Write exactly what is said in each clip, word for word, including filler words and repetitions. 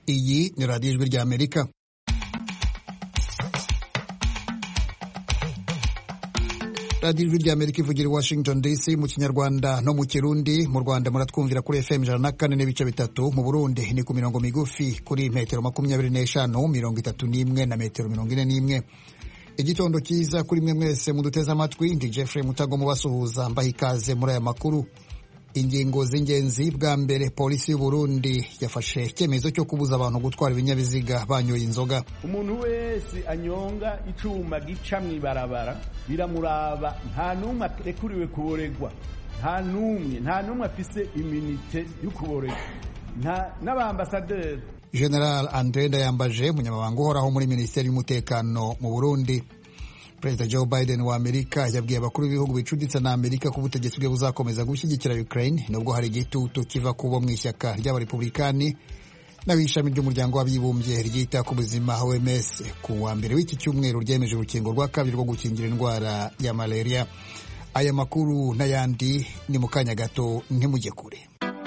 Iyi ni radiyo ijwi rya Amerika. radiyo ijwi rya Amerika ivugira i Washington D C mu Kinyarwanda no mu Kirundi. Mu Rwanda muratwumvira kuri F M ijana na kane n'ibice bitatu, mu Burundi ni ku mirongo migufi kuri metero makumyabiri n'eshanu, mirongo itatu n'imwe na metero mirongo ine n'imwe. Igitondo cyiza kuri mwe mwese muduteze amatwi. Ndi Jeffrey Mutago mubasuhuza, mbaha ikaze muri aya makuru. Ingingo z'ingenzi: bwa mbere, polisi y'u Burundi yafashe icyemezo cyo kubuza abantu gutwara ibinyabiziga banyoye inzoga. Umuntu wese anyonga icuma gica mw'ibarabara biramuraba, nta numwe arekuriwe kuboregwa, nta numwe nta numwe afise iminite yo kuboregwa, nta n'abambasaderi. General André Ndayambaje, umunyamabanga uhoraho muri Minisiteri y'Umutekano mu Burundi. Perezida Joe Biden wa Amerika yabwiye abakuru b'ibihugu bicuditse na Amerika ko ubutegetsi bwe buzakomeza gushyigikira Ukraine nubwo hari igitutu kiva kubo mu ishyaka ry'abarepublikani n'abishami ry'umuryango w'abibumbye ryita ku buzima O M S. Ku wa mbere w'iki cyumweru ryemeje urukingo rwa kabiri rwo gukingira indwara ya malaria. Aya makuru n'ayandi ni mu kanya gato, ntimujye kure.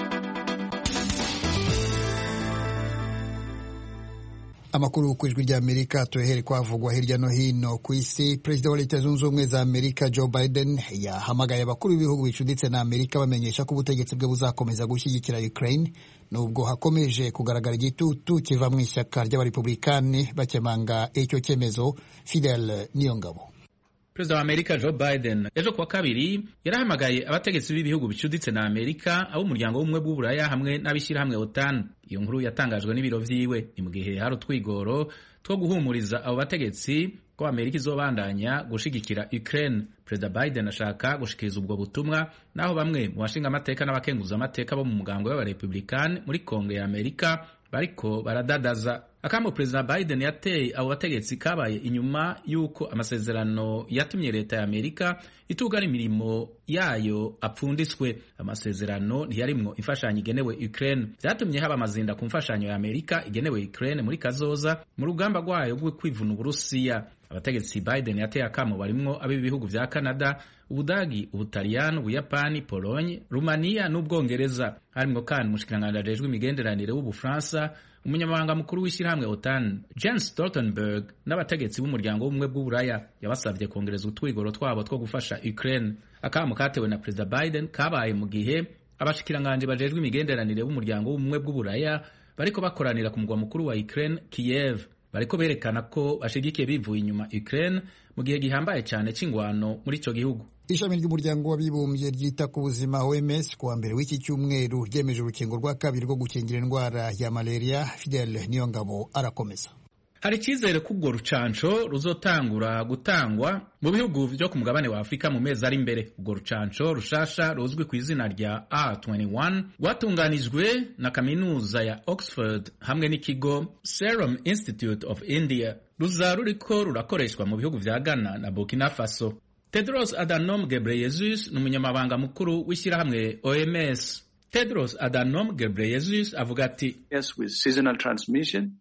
Amakuru ku ijwi rya Amerika tuhere kwavugwa hirya no hino ku isi. Perezida wa Leta Zunze Ubumwe za Amerika Joe Biden yahamagaye abakuru b'ibihugu bicuditse na Amerika bamenyesha ko ubutegetsi bwe buzakomeza gushyigikira Ukraine nubwo hakomeje kugaragara igitutu kiva mu ishyaka ry'abarepublikani bakemanga icyo cyemezo. Fidel Niyongabo. Perezida wa Amerika Joe Biden ejo kuwa kabiri yarahamagaye abategetsi b'ibihugu bicuditse na Amerika abo umuryango w'ubumwe bw'Uburaya hamwe n'abishyirahamwe OTAN. Iyo nkuru yatangajwe n'ibiro vyiwe ni mu gihe hari utwigoro two guhumuriza abo bategetsi ko Amerika izobandanya gushigikira Ukraine. Perezida Biden ashaka gushikiriza ubwo butumwa naho bamwe mu bashinga amateka n'abakenguza amateka bo mu mugambo w'abarepublikani muri Kongo ya Amerika bariko baradadaza. Akamo Perezida Biden yateye abo bategetsi kabaye inyuma y'uko amasezerano yatumye leta ya Amerika itugana imirimo yayo apfunditswe. Amasezerano ntiyarimwo imfashanyo igenewe Ukraine, vyatumye haba amazinda ku mfashanyo ya Amerika igenewe Ukraine muri kazoza mu rugamba rwayo rwo kwivuna Uburusiya. Abategetsi Biden yateye akamo barimwo ab'ibihugu vya Canada, Ubudagi, Ubutaliyani, Ubuyapani, Polonye, Rumaniya n'Ubwongereza. Harimwo kandi umushikiranganji ajejwe imigenderanire w'Ubufaransa, umunyamabanga mukuru w'ishyirahamwe OTAN Jens Stoltenberg n'abategetsi b'umuryango w'ubumwe bw'Uburaya. Yabasabye kongereza utwigoro twabo two gufasha Ukraine. Akamo katewe na Perezida Biden kabaye mu gihe abashikiranganji bajejwe imigenderanire b'umuryango w'ubumwe bw'Uburaya bariko bakoranira ku mugwa mukuru wa Ukraine, Kiev. Bariko berekana ko bashigikiye bivuye inyuma Ukraine mu gihe gihambaye cyane c'ingwano muri ico gihugu. Ishami ry'umuryango w'abibumbye ryita ku buzima O M S ku wa mbere w'iki cyumweru ryemeje urukingo rwa kabiri rwo gukingira indwara ya malaria. Fidel Niyongabo arakomeza. Hari icyizere ko urwo rucanco ruzotangura gutangwa mu bihugu vyo ku mugabane wa Afrika mu mezi ari imbere. Urwo rucanco rushasha ruzwi ku izina rya R twenty one rwatunganijwe na kaminuza ya Oxford hamwe n'ikigo Serum Institute of India. Ruza ruriko rurakoreshwa mu bihugu vya Ghana na Burkina Faso. Tedros Adhanom Ghebreyesus ni umunyamabanga mukuru w'ishyirahamwe O M S. Tedros Adhanom Ghebreyesus avuga ati, yes, with seasonal transmission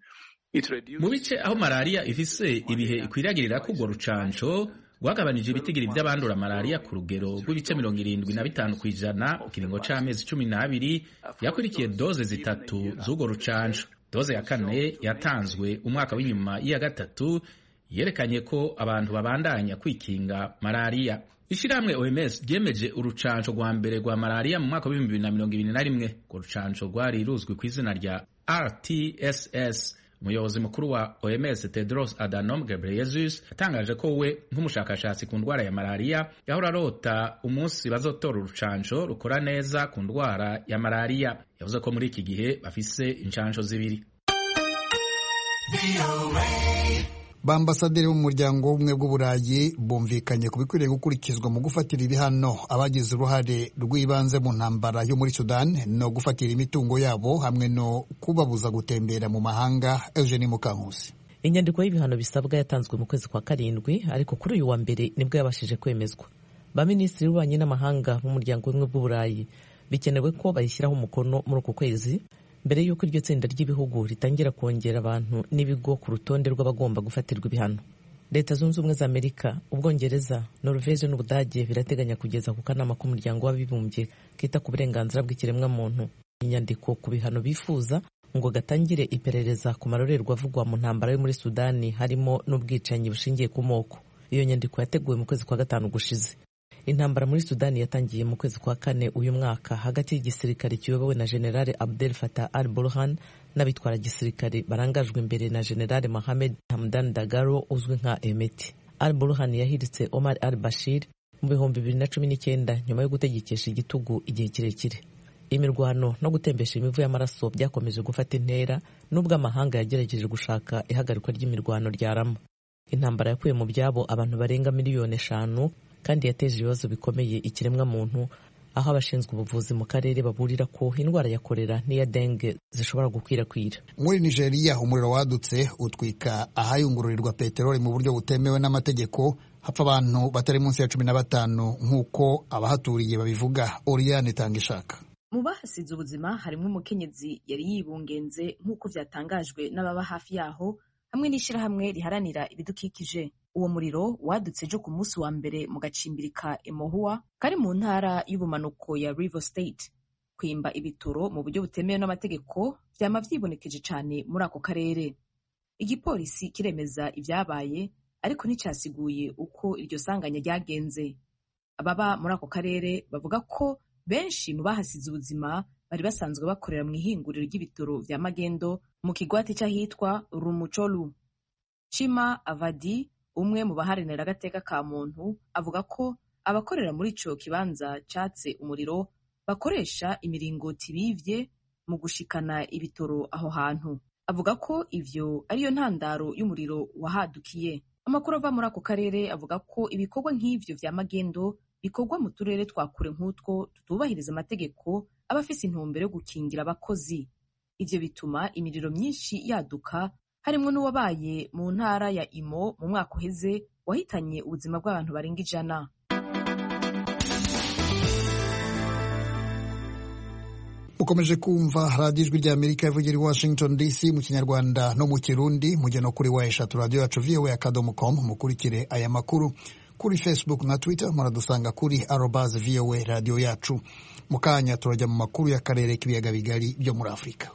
mu bice aho malaria ifise ibihe ikwiragirira ko urwo rucanco rwagabanije ibitigiri by'abandura malaria ku rugero rw'ibice mirongo irindwi na bitanu ku ijana mu kiringo c'amezi cumi n'abiri yakurikiye doze zitatu z'urwo rucanco. Doze ya kane yatanzwe umwaka w'inyuma iya gatatu yerekanye ko abantu babandanya kwikinga malaria. Ishirahamwe O M S ryemeje urucanco rwa mbere rwa malaria mu mwaka w'ibihumbi bibiri na mirongo ibiri na rimwe. Urwo rucanco rwari ruzwi ku izina rya R T S S. Umuyobozi mukuru wa O M S Tedros Adhanom Ghebreyesus yatangaje ko we nk'umushakashatsi ku ndwara ya malaria yahora arota umunsi bazotora urucanco rukora neza ku ndwara ya malaria. Yavuze ko muri iki gihe bafise incanco zibiri. Bambasaderi b'umuryango w'ubumwe bw'Uburayi bumvikanye ku bikwiriye gukurikizwa mu gufatira ibihano abagize uruhare rw'ibanze mu ntambara yo muri Sudan no gufatira imitungo yabo hamwe no kubabuza gutembera mu mahanga. Eugenie Mukankusi. Inyandiko y'ibihano bisabwa yatanzwe mu kwezi kwa karindwi, ariko kuri uyu wa mbere nibwo yabashije kwemezwa. Ba minisitiri b'ububanyi n'amahanga b'umuryango w'ubumwe bw'Uburayi bikenewe ko bayishyiraho umukono muri uku kwezi mbere y'uko iryo tsinda ry'ibihugu ritangira kongera abantu n'ibigo ku rutonde rw'abagomba gufatirwa ibihano. Leta Zunze Ubumwe za Amerika, Ubwongereza, Norvege n'Ubudage birateganya kugeza ku kanama k'umuryango w'abibumbye kita ku burenganzira bw'ikiremwa muntu inyandiko ku bihano bifuza ngo gatangire iperereza ku marorerwa avugwa mu ntambara yo muri Sudani harimo n'ubwicanyi bushingiye ku moko. Iyo nyandiko yateguwe mu kwezi kwa gatanu gushize. Intambara muri Sudani yatangiye mu kwezi kwa kane uyu mwaka hagati y'igisirikare kiyobowe na General Abdel Fattah al-Burhan n'abitwara gisirikare barangajwe imbere na General Mohamed Hamdan Dagalo uzwi nka Hemeti. Al-Burhan yahiritse Omar al-Bashir mu bihumbi bibiri na cumi n'icyenda nyuma yo gutegekesha igitugu igihe kirekire. Imirwano no gutembesha imivu y'amaraso byakomeje gufata intera nubwo amahanga yagerageje gushaka ihagarikwa ry'imirwano ryarama. Intambara yakuye mu byabo abantu barenga miliyoni eshanu kandi yateje ibibazo bikomeye ikiremwa muntu, aho abashinzwe ubuvuzi mu karere baburira ko indwara ya kolera n'iya dengue zishobora gukwirakwira. Muri Nigeria umuriro wadutse utwika ahayungururirwa peteroli mu buryo butemewe n'amategeko, hapfa abantu batari munsi ya cumi na batanu nk'uko abahaturiye babivuga. Oriane Tangishaka. Mu bahasize ubuzima harimo umukenyezi yari yibungenze nk'uko vyatangajwe n'ababa hafi yaho hamwe n'ishirahamwe riharanira ibidukikije. Uwo muriro wadutse ejo ku munsi wa mbere mu gacimbiri ka Emohua kari mu ntara y'ubumanuko ya River State. Kwimba ibitoro mu buryo butemewe n'amategeko vyama vyibonekeje cane muri ako karere. Igipolisi kiremeza ivyabaye ariko nticasiguye uko iryo sanganya ryagenze. Ababa muri ako karere bavuga ko benshi mu bahasize ubuzima bari basanzwe bakorera mu ihinguriro ry'ibitoro vya Magendo mu kigwati c'ahitwa Rumucholu. Chima Avadi, umwe mu baharanira agateka ka muntu, avuga ko abakorera muri ico kibanza catse umuriro bakoresha imiringoti bivye mu gushikana ibitoro aho hantu. Avuga ko ivyo ariyo ntandaro y'umuriro wahadukiye. Amakuru ava muri ako karere avuga ko ibikorwa nk'ivyo vya Magendo bikorwa mu turere twa kure nk'utwo tutubahiriza amategeko abafise intumbero yo gukingira abakozi. Ivyo bituma imiriro myinshi yaduka, harimwo n'uwabaye mu ntara ya Imo mu mwaka uheze wahitanye ubuzima bw'abantu barenga ijana. Ukomeje kumva radiyo ijwi rya Amerika ivugira i Washington D C mu Kinyarwanda no mu Kirundi. Mujye no kuri wa eshatu radio yacu v o a akadomo com mukurikire aya makuru. Kuri Facebook na Twitter muradusanga kuri arobase v o a radio yacu. Mukanya turajya mu makuru y'akarere k'ibiyaga bigari byo muri Afurika.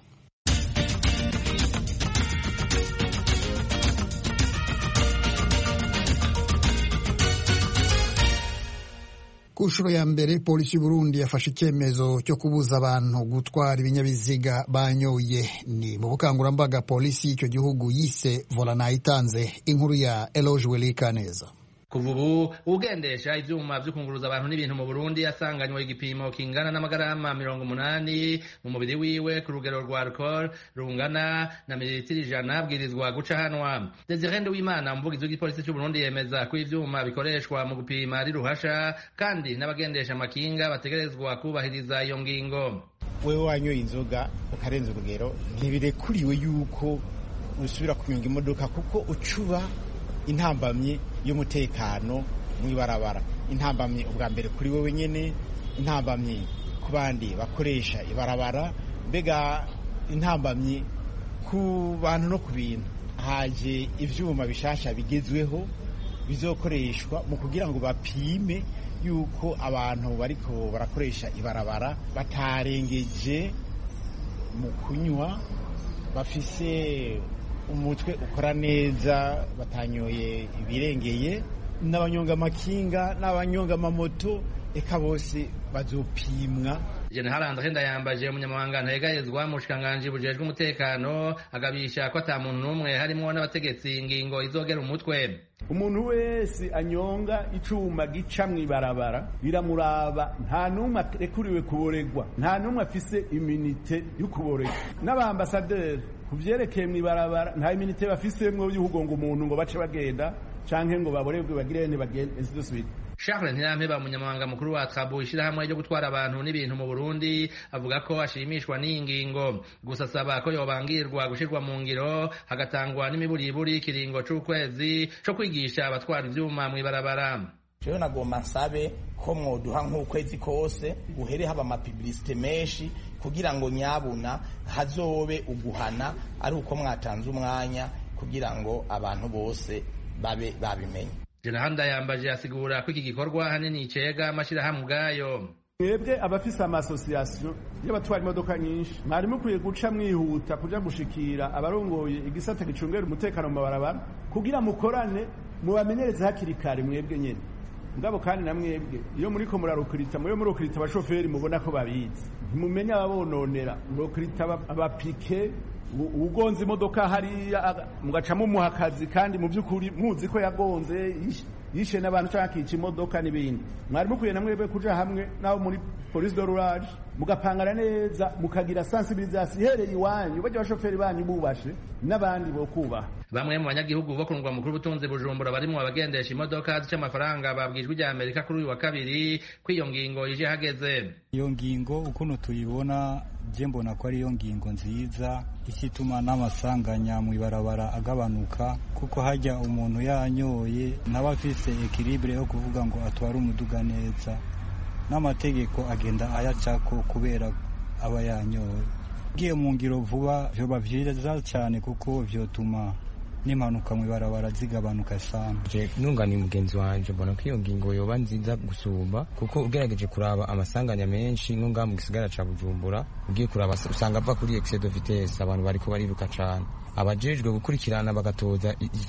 Ku nshuro ya mbere polisi y'u Burundi yafashe icyemezo cyo kubuza abantu gutwara ibinyabiziga banyoye. Ni mu bukangurambaga polisi y'icyo gihugu yise Vola Nayitanze. Inkuru ya Eloge Welikaneza. Kuva ubu ugendesha ivyuma vyo kunguruza abantu n'ibintu mu Burundi yasanganywe igipimo kingana n'amagarama mirongo umunani mu mubiri wiwe ku rugero rwa alcool rungana na mililitiri ijana abwirizwa guca hanwa. Desire Nduwimana, umuvugizi w'igipolisi cy'u Burundi, yemeza ko ivyuma bikoreshwa mu gupima ari ruhasha kandi n'abagendesha amakinga bategerezwa kubahiriza iyo ngingo. Wewe wanyoye inzoga ukarenza urugero ntibirekuriwe yuko usubira kunyonga imodoka kuko ucuba intambamye y'umutekano mwibarabara. Intambamye ubwa mbere kuri wewe nyene, intambamye ku bandi bakoresha ibarabara, mbega intambamye ku bantu no ku bintu. Haje ivyuma bishasha bigezweho bizokoreshwa mu kugira ngo bapime yuko abantu bariko barakoresha ibarabara batarengeje mu kunywa, bafise umutwe ukora neza, batanyoye ibirengeye, n'abanyonga amakinga n'abanyonga amamoto eka bose bazopimwa. General Andre Ndayambaje, umunyamabanga ntayegayezwa mu bushikiranganji bujejwe umutekano, agabisha ko ata muntu n'umwe harimo n'abategetsi ingingo izogera umutwe. Umuntu wese anyonga icuma gica mw'ibarabara biramuraba, nta numwe arekuriwe kuboregwa, nta numwe afise iminite yo kuboregwa. N'abambasaderi kuvyerekeye mw'ibarabara nta iminite bafisemwo y'uhugonga umuntu ngo bace bagenda canke ngo baboregwe bagire ne bagende institute. Charles Ntirampeba, umunyamabanga mukuru wa Trabu, ishirahamwe ryo gutwara abantu n'ibintu mu Burundi, avuga ko ashimishwa n'iyi ngingo, gusa asaba ko yobangirwa gushirwa mu ngiro, hagatangwa n'imiburiburi ikiringo c'ukwezi co kwigisha abatwara ivyuma mw'ibarabara. Jewe nagomba nsabe ko mwoduha nk'ukwezi kose guhere haba amapublicite menshi kugira ngo nyabuna hazobe uguhana ari uko mwatanze umwanya kugira ngo abantu bose babe babimenye. General Ndayambaje asigura ko iki gikorwa hanini cega amashirahamwe ubwayo. mwebwe abafise amasosiyasiyo y'abatwara imodoka nyinshi mwari mukwiye guca mwihuta kuja gushikira abarongoye igisata gicungera umutekano mu mabarabara kugira mukorane mubamenyereze hakiri kare mwebwe nyene ngabo kandi na mwebwe iyo muriko murarukirita muyo murukirita abashoferi mubona ko babizi ntimumenya ababononera murukirita abapike ugonze imodoka hariya mugaca mumuha akazi kandi mu by'ukuri muzi ko yagonze yishe n'abantu cyangwa akica imodoka n'ibindi mwari mukwiye na mwebwe kuja hamwe naho muri police de roulage mugapangana neza mukagira sensibilisation ihereye iwanyu bajya abashoferi banyu bubashe n'abandi bo kubaha. Bamwe mu banyagihugu bo ku murwa mukuru w'ubutunzi Bujumbura barimo abagendesha imodoka zica amafaranga babwijwe rya Amerika kuri uyu wa kabiri ko iyo ngingo ije hageze. Iyo ngingo ukuntu tuyibona je mbona ko ari iyo ngingo nziza ikituma n'amasanganya mu ibarabara agabanuka kuko hajya umuntu yanyoye n'abafise equilibre yo kuvuga ngo atwara umuduga neza n'amategeko agenda ayacako kubera aba yanyoye. Giye mu ngiro vuba vyoba vyiza cyane kuko vyotuma n'impanuka mu ibarabara zigabanuka sana. Je nungani mugenzi wanje mbona ko iyo ngingo yoba nziza gusumba kuko ugerageje kuraba amasanganya menshi nunga mu gisigara ca Bujumbura ugiye kuraba usanga ava kuri excès de vitesse abantu bariko bariruka cyane abajejwe gukurikirana bagatoza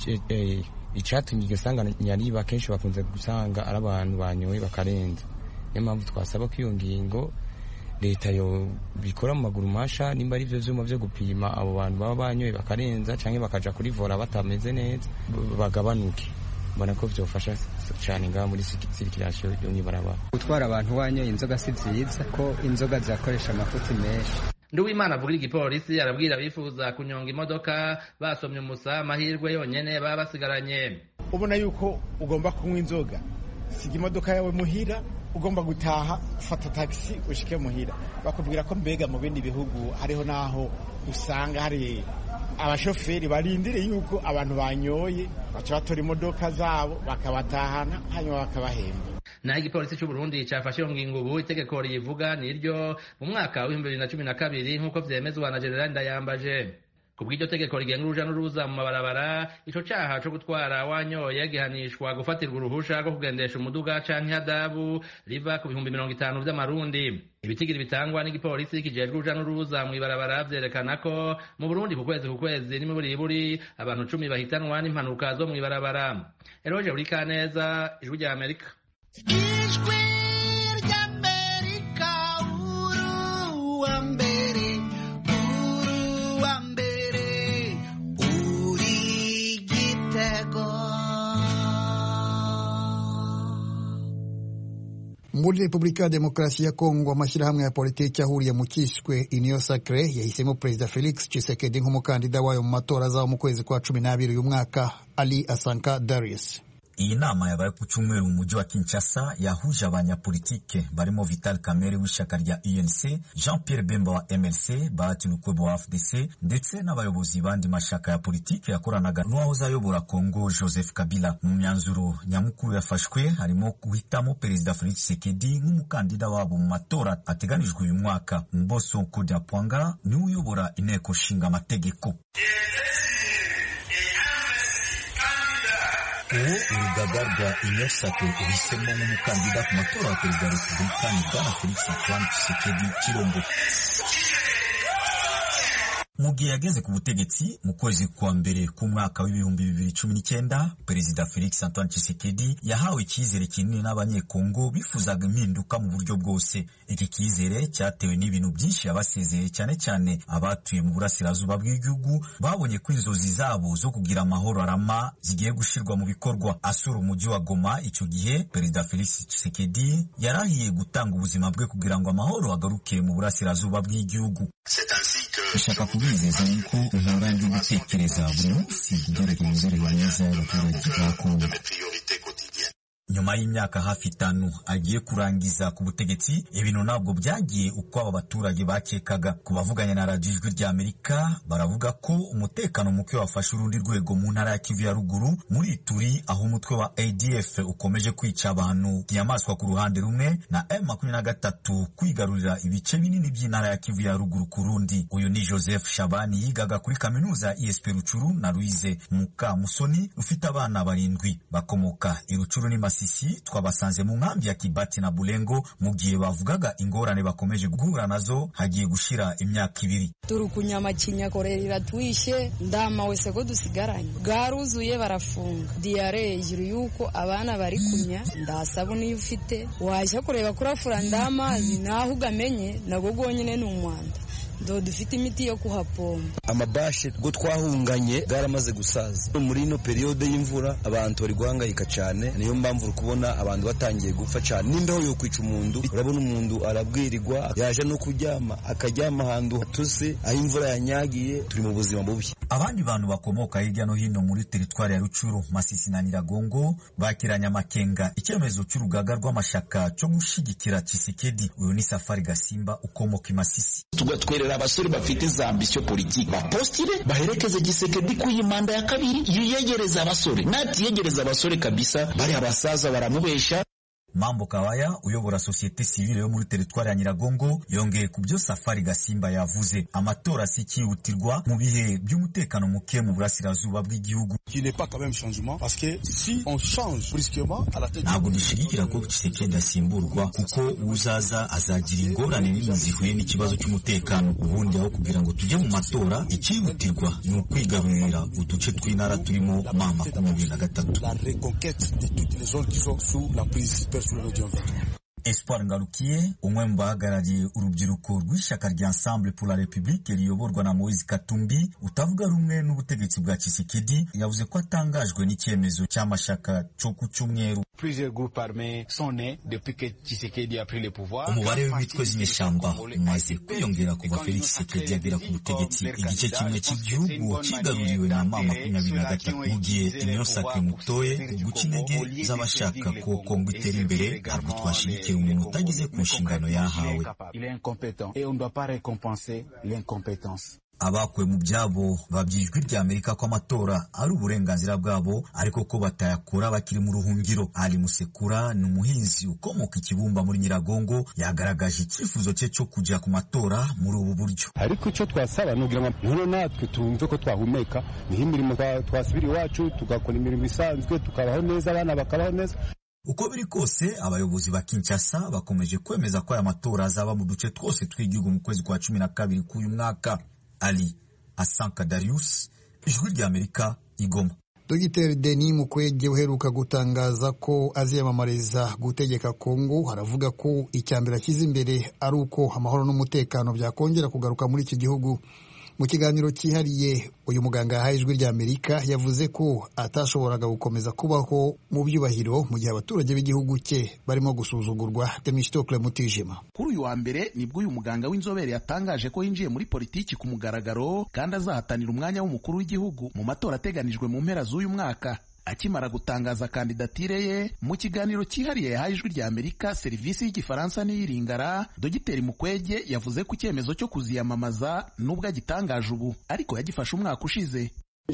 icatumye iryo sanganya riba kenshi bakunze gusanga ari abantu banyoye bakarenza. Niyo mpamvu twasaba ko iyo ngingo leta yo bikora mu maguru masha nimba ari byo vyuma byo gupima abo bantu baba banyoye bakarenza canke bakaja kuri vora batameze neza bagabanuke. Mbona ko vyofasha cyane ngaha muri circulation yo mwibarabara. Gutwara abantu wanyoye inzoga si vyiza ko inzoga zirakoresha amafuti menshi. Nduwimana avuga igipolisi arabwira bifuza kunyonga imodoka basomye umusa amahirwe yonyene baba basigaranye. Ubona yuko ugomba kunywa inzoga siga imodoka yawe muhira ugomba gutaha fata taxi ushike muhira. Bakubwira ko mbega mu bindi bihugu hariho naho usanga hari abashoferi barindire yuko abantu banyoye baca batora imodoka zabo bakabatahana hanyuma bakabahemba. Na igipolisi cy'u Burundi cyafashe iyo ngingo ubu itegeko rivuga niryo mu mwaka wa bibiri na cumi na kabiri nk'uko vyemezwa na General Ndayambaje. Kubw'iryo tegeko rigenga uruja n'uruza mu mabarabara ico caha co gutwara wanyoye gihanishwa gufatirwa uruhusha rwo kugendesha umuduga canke hadabu riva ku bihumbi mirongo itanu vy'amarundi. Ibitigiri bitangwa n'igipolisi kijejwe uruja n'uruza mu ibarabara vyerekana ko mu Burundi ku kwezi ku kwezi n'imiburiburi abantu cumi bahitanwa n'impanuka zo mu ibarabara. Eroje Urikaneza, Ijwi rya Amerika. Ijwi ry'Amerika uru wa mbere uru wa mbere uri Gitego. Muri Repubulika ya Demokarasi ya Kongo amashyirahamwe ya politiki ahuriye mu kiswe Union Sacrée yahisemo Perezida Felix Tshisekedi nk'umukandida wayo mu matora azaba mu kwezi kwa cumi n'abiri uyu mwaka. Ali Asanka Darius. Iyi nama yabaye ku cyumweru mu mujyi wa Kinshasa yahuje abanyapolitike barimo Vital Kamerhe w'ishyaka rya U N C, Jean-Pierre Bemba wa M L C, Bahati Lukwebo wa F D C ndetse n'abayobozi bandi mashaka ya politike yakoranaga n'uwahoze ayobora Kongo Joseph Kabila. Mu myanzuro nyamukuru yafashwe harimo guhitamo Perezida Felix Tshisekedi nk'umukandida wabo mu matora ateganijwe uyu mwaka. Mboso Kodapwanga ni uyobora inteko nshinga amategeko. Uwo urugaga rwa Union Sacrée uhisemo nk'umukandida ku matora wa perezida wa Repubulika ni Bwana Felix Antoine Tshisekedi Chilombo. Mu gihe yageze ku butegetsi mu kwezi kwa mbere ku mwaka w'ibihumbi bibiri cumi n'icyenda, Perezida Felix Antoine Tshisekedi yahawe icyizere kinini n'abanyekongo bifuzaga impinduka mu buryo bwose. Iki cyizere cyatewe n'ibintu byinshi yabasezeye, cyane cyane abatuye mu burasirazuba bw'igihugu babonye ko inzozi zabo zo kugira amahoro arama zigiye gushirwa mu bikorwa. Asura umujyi wa Goma icyo gihe, Perezida Felix Tshisekedi yarahiye gutanga ubuzima bwe kugira ngo amahoro agaruke mu burasirazuba bw'igihugu. Ishaka kubizeza yuko uhora ndi gutekereza buri munsi dore neza y'abaturage ba Kongo. Nyuma y'imyaka hafi itanu agiye kurangiza ku butegetsi, ibintu ntabwo byagiye uko aba baturage bakekaga. Ku bavuganye na Radio Ijwi rya Amerika baravuga ko umutekano muke wafashe urundi rwego mu ntara ya Kivu ya ruguru muri Ituri, aho umutwe wa A D F ukomeje kwica abantu inyamaswa ku ruhande rumwe na M makumyabiri na gatatu kwigarurira ibice binini by'intara ya Kivu ya ruguru ku rundi. Uyu ni Joseph Shabani yigaga kuri kaminuza I S P Rucuru na Louise Mukamusoni ufite abana barindwi bakomoka i Rucuru ni Masisi Masisi twabasanze mu nkambi ya Kibati na Bulengo mu gihe bavugaga ingorane bakomeje guhura nazo hagiye gushira imyaka ibiri. Turukunyama kinyakorera twishe ndama wese ko dusigaranye garuzuye barafunga diare hejuru yuko abana bari kunya ndasabuni ufite waje kureba kurafura ndamazi naho ugamenye nago gonyine n'umwanda ndo dufite imiti yo kuhapomba. Amabashe go twahunganye garamaze gusaza muri ino periode y'imvura abantu bari guhangayika cyane, niyo mpamvu kubona abantu batangiye gupfa cyane. Nimbeho yo kwica umuntu, urabona umuntu arabwirirwa yaje no kuryama akaryama ahantu hatuse aho imvura yanyagiye. Turi mu buzima bubi. Abandi bantu bakomoka hirya no hino muri teritwari ya Rucuru, Masisi na Nyiragongo bakiranya amakenga icyemezo cy'urugaga rw'amashaka cyo gushigikira Tshisekedi. Uyu ni Safari Gasimba ukomoka i Masisi. Tugatwerera abasore bafite za ambition politique bapostire baherekeze Tshisekedi ku yimanda ya kabiri yiyegereza abasore nati yegereza abasore kabisa bari abasaza baramubesha. Mambo Kawaya uyobora societe civile yo muri teritwari ya Nyiragongo yongeye ku byo Safari Gasimba yavuze. Amatora sikihutirwa mu bihe by'umutekano muke mu burasirazuba bw'igihugu. Ntabwo dushigikira ko Tshisekedi asimburwa kuko uzaza azagira ingorane nini zihuye n'ikibazo cy'umutekano. Ubundi aho kugira ngo tujye mu matora, ikihutirwa ni ukwigarurira uduce tw'intara turimo ma makumyabiri na gatatu. Espoir Ngarukiye umwe mu bahagarariye urubyiruko rw'ishyaka rya Ensemble pour la République riyoborwa na Moise Katumbi utavuga rumwe n'ubutegetsi bwa Tshisekedi yavuze ko atangajwe n'icyemezo cy'amashaka cyo ku cyumweru. Umubare w'ibitwe z'inyeshyamba umaze kwiyongera kuva Felix Tshisekedi yagera ku butegetsi. Igice kimwe cy'igihugu kigaruriwe na mama makumyabiri na gatatu mu gihe Union Sacrée mutoye guca intege z'abashaka ko Kongo itera imbere. Ntabwo twashyigikiye umuntu utagize ku nshingano yahawe. Abakuwe mu byabo babyijwi rya Amerika ko amatora ari uburenganzira bwabo ariko ko batayakora bakiri mu ruhungiro. Ali Musekura ni umuhinzi ukomoka Ikibumba muri Nyiragongo yagaragaje icyifuzo cye cyo kujya ku matora muri ubu buryo. Ariko icyo twasaba nugira ngo none natwe tumve ko twahumeka niho imirimo twasubira iwacu tugakora imirimo isanzwe tukabaho neza abana bakabaho neza. Uko biri kose abayobozi ba Kinshasa bakomeje kwemeza ko aya matora azaba mu duce twose tw'igihugu mu kwezi kwa cumi na kabiri k'uyu mwaka. Ali Asanka Darius, Ijwi rya Amerika, Igoma. Dogiteri Denis Mukwege uheruka gutangaza ko aziyamamariza gutegeka Kongo haravuga ko icyambere akiza imbere ari uko amahoro n'umutekano byakongera kugaruka muri iki gihugu. Mu kiganiro cyihariye uyu muganga yahaye Ijwi rya Amerika yavuze ko atashoboraga gukomeza kubaho mu byubahiro mu gihe abaturage b'igihugu cye barimo gusuzugurwa. Temistokle Mutijima. Kuri uyu wa mbere nibwo uyu muganga w'inzobere yatangaje ko yinjiye muri politiki ku mugaragaro kandi azahatanira umwanya w'umukuru w'igihugu mu matora ateganijwe mu mpera z'uyu mwaka. Akimara gutangaza kandidatire ye mu kiganiro cyihariye yahaye Ijwi rya Amerika serivisi y'igifaransa n'iyiringara, Dogiteri Mukwege yavuze ko icyemezo cyo kuziyamamaza nubwo agitangaje ubu ariko yagifashe umwaka ushize.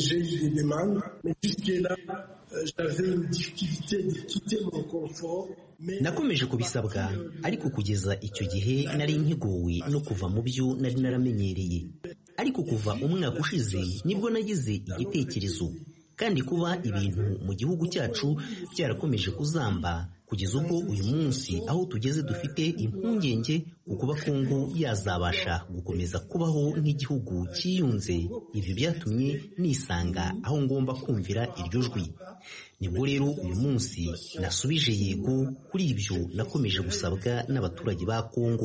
Nakomeje kubisabwa ariko kugeza icyo gihe nari nkiguwe no kuva mu byo nari naramenyereye, ariko kuva umwaka ushize nibwo nagize igitekerezo kandi kuba ibintu mu gihugu cyacu byarakomeje kuzamba kugeza ubwo uyu munsi aho tugeze dufite impungenge ku kuba Kongo yazabasha gukomeza kubaho nk'igihugu cyiyunze. Ibi byatumye nisanga aho ngomba kumvira iryo jwi. Nibwo rero uyu munsi nasubije yego kuri ibyo nakomeje gusabwa n'abaturage ba Kongo.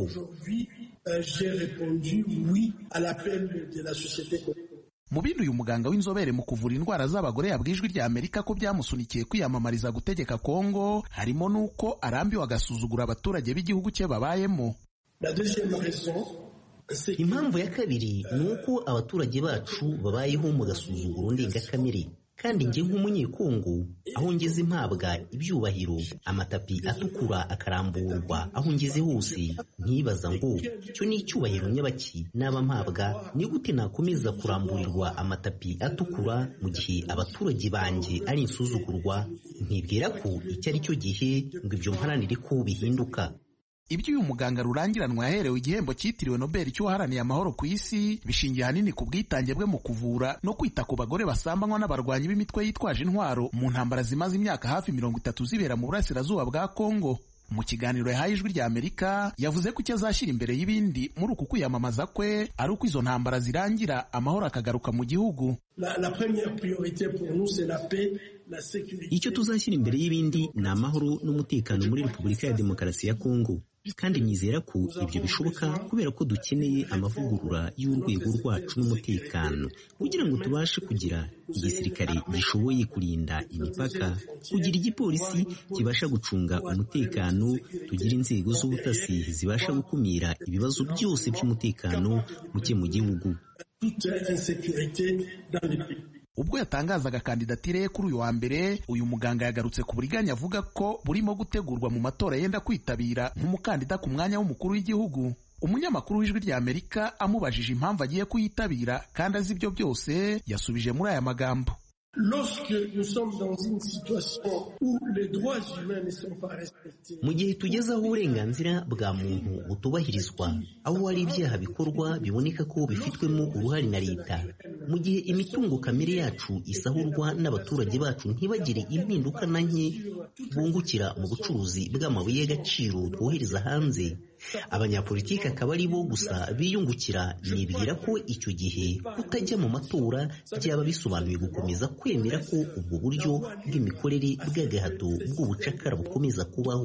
Mu bindi uyu muganga w'inzobere mu kuvura indwara z'abagore yabwiye Ijwi rya Amerika ko byamusunikiye kwiyamamariza gutegeka Kongo harimo nuko arambiwe agasuzugura abaturage b'igihugu cye babayemo. Impamvu ya kabiri ni uko abaturage bacu babayeho mu gasuzuguro ndengakamere kandi njye nk'umunyekongo aho ngeze mpabwa ibyubahiro, amatapi atukura akaramburwa aho ngeze hose, nkibaza ngo cyo ni icyubahiro nyabaki naba mpabwa, ni gute nakomeza kuramburirwa amatapi atukura mu gihe abaturage banjye ari insuzugurwa? Nkibwira ko icyo ari cyo gihe ngo ibyo mparanire ko bihinduka. ibyo uyu muganga rurangiranwa yaherewe igihembo cyitiriwe Nobel cy'uwaharaniye amahoro ku isi bishingiye ahanini ku bwitange bwe mu kuvura no kwita ku bagore basambanywa n'abarwanyi b'imitwe yitwaje intwaro mu ntambara zimaze imyaka hafi mirongo itatu zibera mu burasirazuba bwa Kongo. Mu kiganiro yahaye Ijwi rya Amerika yavuze ko icyo azashyira imbere y'ibindi muri uku kwiyamamaza kwe ari uko izo ntambara zirangira amahoro akagaruka mu gihugu. Icyo tuzashyira imbere y'ibindi ni amahoro n'umutekano muri Repubulika ya Demokarasi ya Kongo, kandi nizera ko ibyo bishoboka kubera ko dukeneye amavugurura y'urwego rwacu n'umutekano kugira ngo tubashe kugira igisirikare gishoboye kurinda imipaka, kugira igipolisi kibasha gucunga umutekano, tugira inzego z'ubutasi zibasha gukumira ibibazo byose by'umutekano muke mu gihugu. Ubwo yatangazaga kandidatire ye kuri uyu wa mbere, uyu muganga yagarutse ku buriganya avuga ko burimo gutegurwa mu matora yenda kwitabira nk'umukandida ku mwanya w'umukuru w'igihugu. Umunyamakuru w'Ijwi rya Amerika amubajije impamvu agiye kuyitabira kandi azi ibyo byose, yasubije muri aya magambo: mu gihe tugeze aho uburenganzira bwa muntu butubahirizwa, aho hari ibyaha bikorwa biboneka ko bifitwemo uruhare na leta, mu gihe imitungo kamere yacu isahurwa n'abaturage bacu ntibagire impinduka na nke bungukira mu bucuruzi bw'amabuye y'agaciro twohereza hanze, abanyapolitiki akaba ari bo gusa biyungukira, nibwira ko icyo gihe kutajya mu matora byaba bisobanuye gukomeza kwemera ko ubwo buryo bw'imikorere bw'agahato bw'ubucakara bukomeza kubaho.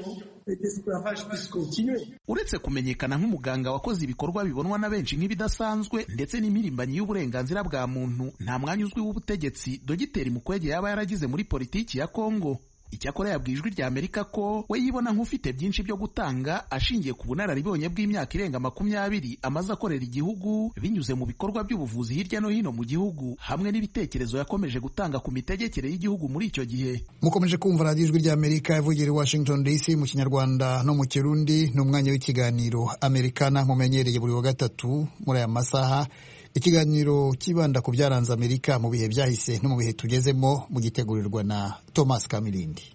Uretse kumenyekana nk'umuganga wakoze ibikorwa bibonwa na benshi nk'ibidasanzwe ndetse n'impirimbanyi y'uburenganzira bwa muntu, nta mwanya uzwi w'ubutegetsi Dogiteri Mukwege yaba yaragize muri politiki ya Kongo. Icyakora yabwiye Ijwi rya Amerika ko we yibona nk'ufite byinshi byo gutanga ashingiye ku bunararibonye bw'imyaka irenga makumyabiri amaze akorera igihugu binyuze mu bikorwa by'ubuvuzi hirya no hino mu gihugu, hamwe n'ibitekerezo yakomeje gutanga ku mitegekere y'igihugu muri icyo gihe. Mukomeje kumva radiyo Ijwi rya Amerika ivugira i Washington D C mu Kinyarwanda no mu Kirundi. Ni umwanya w'ikiganiro Amerikana mumenyereye buri wa gatatu muri aya masaha, ikiganiro kibanda ku byaranze Amerika mu bihe byahise no mu bihe tugezemo, mu gitegurirwa na Thomas Kamilindi.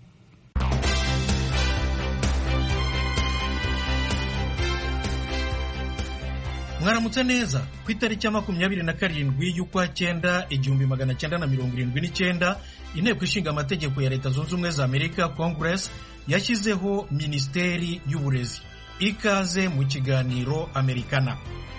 Mwaramutse neza. Ku itariki ya makumyabiri na karindwi y'ukwa cyenda igihumbi magana cyenda na mirongo irindwi n'icyenda, inteko ishinga amategeko ya Leta Zunze Ubumwe za Amerika Congress yashyizeho Minisiteri y'Uburezi. Ikaze mu kiganiro Amerikana.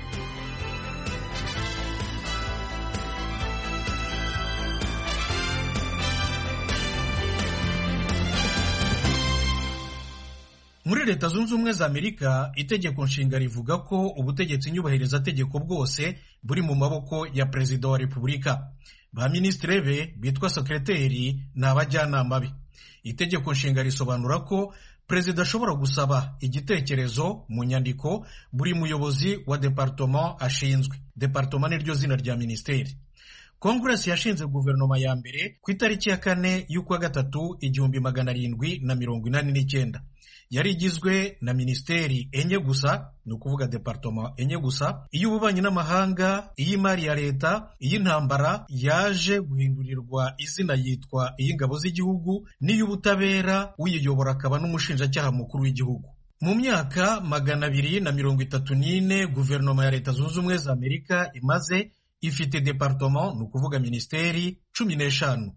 Muri Leta Zunze Ubumwe za Amerika, itegeko nshinga rivuga ko ubutegetsi nyubahiriza tegeko bwose buri mu maboko ya Perezida wa Repubulika. Ba ministre be bitwa sekreteri n'abajyanama be. Itegeko nshinga risobanura ko Perezida ashobora gusaba igitekerezo mu nyandiko buri muyobozi wa departement ashinzwe. Departement niryo zina rya ministeri. Congress yashinze guverinoma ya mbere ku itariki ya kane y'ukwa gatatu igihumbi magana arindwi na mirongo inani n'icyenda. Yari igizwe na ministeri enye gusa, ni ukuvuga departement enye gusa, iy'ububanyi n'amahanga, iy'imari ya leta, iy'intambara yaje guhindurirwa izina yitwa iy'ingabo z'igihugu, n'iy'ubutabera uyiyobora akaba n'umushinjacyaha mukuru w'igihugu. Mu myaka magana abiri na mirongo itatu n'ine guverinoma ya Leta Zunze Ubumwe za Amerika imaze, ifite departement, ni ukuvuga ministeri cumi n'eshanu.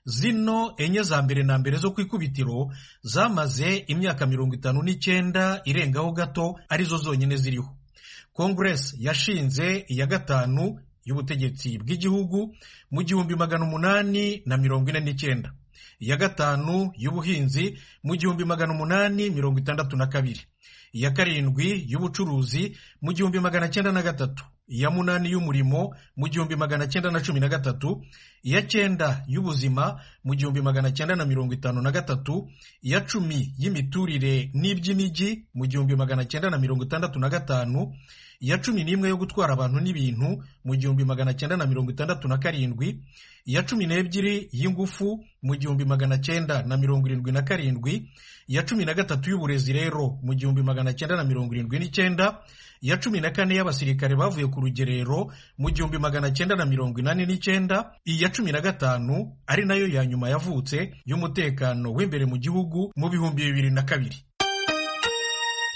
Zino enye za mbere na mbere zo ku ikubitiro zamaze imyaka mirongo itanu n'icyenda irengaho gato arizo zonyine ziriho. Congress yashinze iya gatanu y'ubutegetsi bw'igihugu mu gihumbi magana umunani na mirongo ine n'icyenda, iya gatanu y'ubuhinzi mu gihumbi magana umunani mirongo itandatu na kabiri, iya karindwi y'ubucuruzi mu gihumbi magana cyenda na gatatu, iya munani y'umurimo mu gihumbi magana cyenda na cumi na gatatu, iya cyenda y'ubuzima mu gihumbi magana cyenda na mirongo itanu na gatatu, iya cumi y'imiturire n'iby'imijyi mu gihumbi magana cyenda na mirongo itandatu na gatanu, iya cumi n'imwe yo gutwara abantu n'ibintu mu gihumbi magana cyenda na mirongo itandatu na karindwi, iya cumi n'ebyiri y'ingufu mu gihumbi magana cyenda na mirongo irindwi na karindwi, iya cumi na gatatu y'uburezi rero mu gihumbi magana cyenda na mirongo irindwi n'icyenda, iya cumi na kane y'abasirikare bavuye ku rugerero mu gihumbi magana cyenda na mirongo inani n'icyenda, iya cumi na gatanu ari nayo ya nyuma yavutse y'umutekano w'imbere mu gihugu mu bihumbi bibiri na kabiri.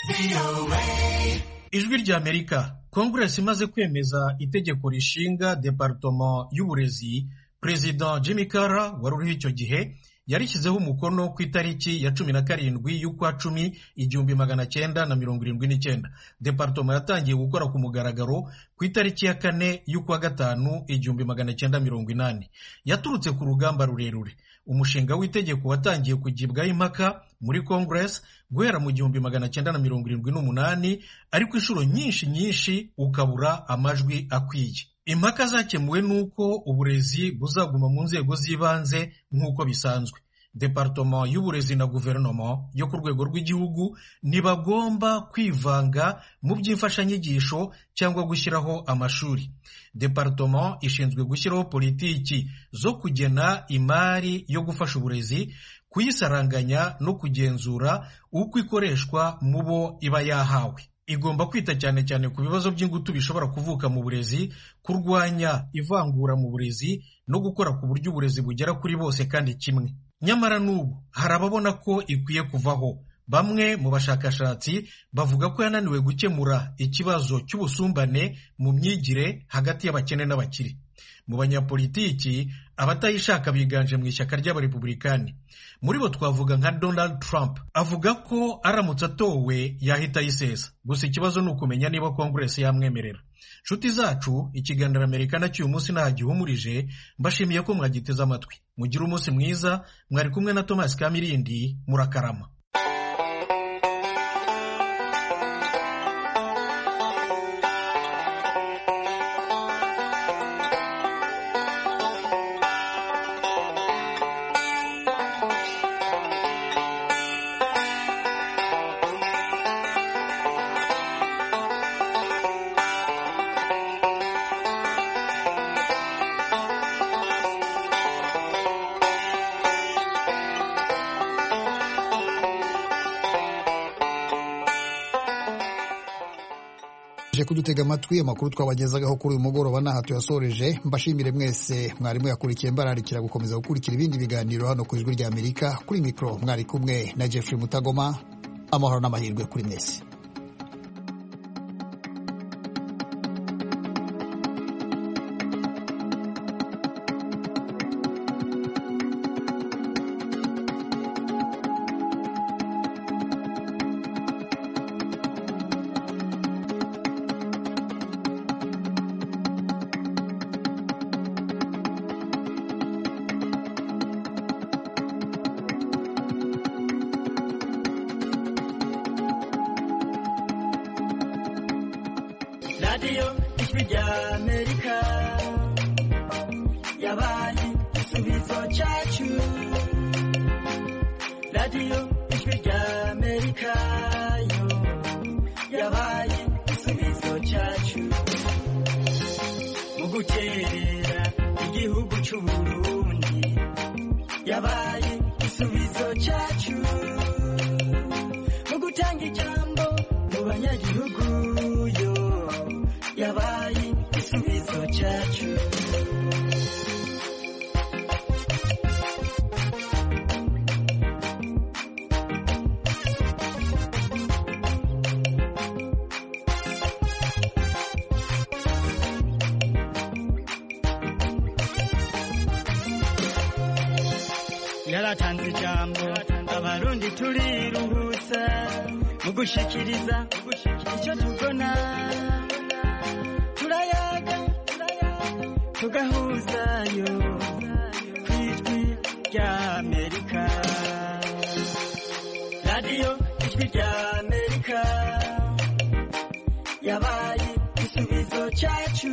ijwi ry'Amerika. Congress imaze kwemeza itegeko rishinga Departement y'uburezi, President Jimmy Carter wari uriho icyo gihe yarishyizeho umukono ku itariki ya cumi na karindwi y'ukwa cumi igihumbi magana cyenda na mirongo irindwi n'icyenda. Departement yatangiye gukora ku mugaragaro ku itariki ya kane y'ukwa gatanu igihumbi magana cyenda mirongo inani. Yaturutse ku rugamba rurerure. Umushinga w'itegeko watangiye kugibwaho impaka muri Congress guhera mu gihumbi magana cyenda na mirongo irindwi n'umunani, ariko inshuro nyinshi nyinshi ukabura amajwi akwiye. Impaka zakemuwe nuko uburezi buzaguma mu nzego z'ibanze nk'uko bisanzwe. Departement y'uburezi na guverinoma yo ku rwego rw'igihugu ntibagomba kwivanga mu by'imfashanyigisho cyangwa gushyiraho amashuri. Departement ishinzwe gushyiraho politiki zo kugena imari yo gufasha uburezi, kuyisaranganya no kugenzura uko ikoreshwa mu bo iba yahawe. Igomba kwita cyane cyane ku bibazo by'ingutu bishobora kuvuka mu burezi, kurwanya ivangura mu burezi no gukora ku buryo uburezi bugera kuri bose kandi kimwe. Nyamara n'ubu hari ababona ko ikwiye kuvaho. Bamwe mu bashakashatsi bavuga ko yananiwe gukemura ikibazo cy'ubusumbane mu myigire hagati y'abakene n'abakire. Mu banyapolitiki abatayishaka biganje mu ishyaka ry'abarepublikani. Muri bo twavuga nka Donald Trump, avuga ko aramutse atowe yahita yisesa. Gusa ikibazo ni ukumenya niba Congress yamwemerera. Nshuti zacu, ikiganiro Amerika na cy'uyu munsi nahagihumurije, mbashimiye ko mwagiteze amatwi. Mugire umunsi mwiza, mwari kumwe na Thomas Kamirindi, murakarama. kudutega amatwi amakuru twabagezagaho kuri uyu mugoroba n'aha tuyasoreje. Mbashimire mwese mwarimu yakurikiye, mbararikira gukomeza gukurikira ibindi biganiro hano ku ijwi ry'Amerika. Kuri mikoro mwari kumwe na Jeffrey Mutagoma. Amahoro n'amahirwe kuri mwese. Radio ijwi ry'Amerika yabaye igisubizo cyacu. Radio ijwi ry'Amerika yo yabaye igisubizo cyacu mu guterera igihugu cy'u Burundi. Yabaye igisubizo cyacu mu gutanga ijambo mu banyagihugu yo yabaye igisubizo cyacu. Yaratanze ijambo abarundi turiruhutsa mu gushikiriza icyo tubona. Turayaga tugahuzayo ku ijwi ry'Amerika. Radio ijwi ry'Amerika yabaye igisubizo cyacu.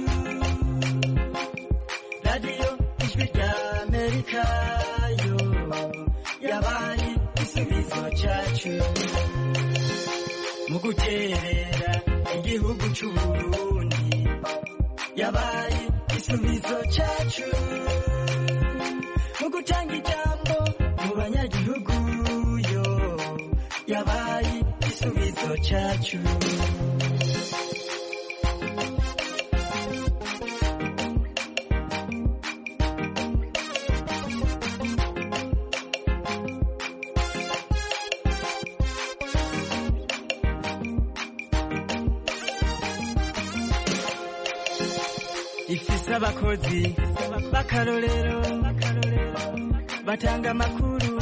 Radio ijwi ry'Amerika yo yabaye igisubizo cyacu mu guterera igihugu cy'u Burundi. Yabaye igisubizo cyacu mu gutanga ijambo mu banyagihugu yo yabaye igisubizo cyacu. ifise abakozi b'akarorero batanga amakuru